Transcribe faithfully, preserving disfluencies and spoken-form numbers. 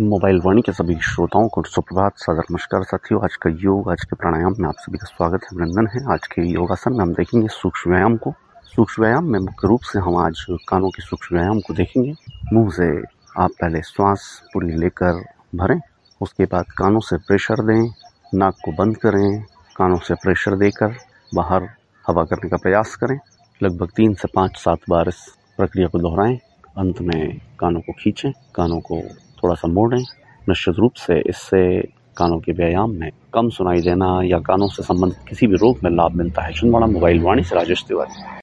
Mobile वाणी के सभी श्रोताओं को सुप्रभात, सादर नमस्कार साथियों। आज का योग, आज के प्राणायाम में आप सभी का स्वागत है, अभिनंदन है। आज के योगासन में हम देखेंगे सूक्ष्म व्यायाम को। सूक्ष्म व्यायाम में मुख्य रूप से हम आज कानों के सूक्ष्म व्यायाम को देखेंगे। मुंह से आप पहले श्वास पूरी लेकर भरें, उसके बाद कानों से प्रेशर दें, नाक को बंद करें, कानों से प्रेशर देकर बाहर हवा करने का प्रयास करें। लगभग तीन से पाँच सात बार इस प्रक्रिया को दोहराएं। अंत में कानों को खींचें, कानों को थोड़ा सा मोड़ें। निश्चित रूप से इससे कानों के व्यायाम में कम सुनाई देना या कानों से संबंधित किसी भी रोग में लाभ मिलता है। छिंदवाड़ा मोबाइल वाणी से राजेश तिवारी।